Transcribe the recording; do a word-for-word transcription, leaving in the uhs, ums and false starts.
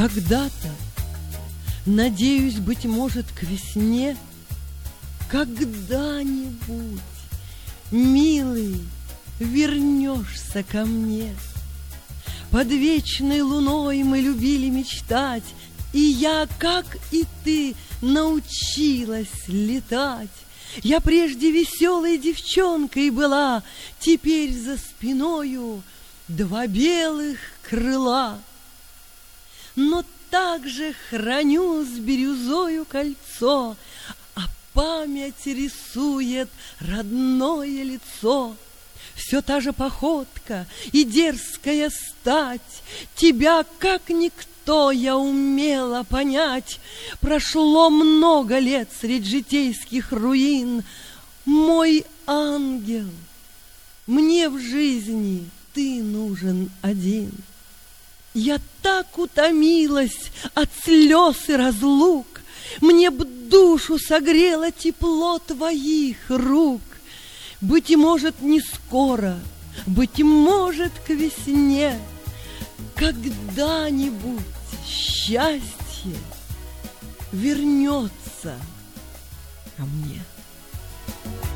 Когда-то, надеюсь, быть может, к весне, когда-нибудь, милый, вернешься ко мне. Под вечной луной мы любили мечтать, и я, как и ты, научилась летать. Я прежде веселой девчонкой была, теперь за спиною два белых крыла. Но также храню с бирюзою кольцо, а память рисует родное лицо. Все та же походка и дерзкая стать, тебя, как никто, я умела понять. Прошло много лет средь житейских руин. Мой ангел, мне в жизни ты нужен один. Я так утомилась от слез и разлук, мне б душу согрело тепло твоих рук. Быть может, не скоро, быть может, к весне, когда-нибудь счастье вернется ко мне.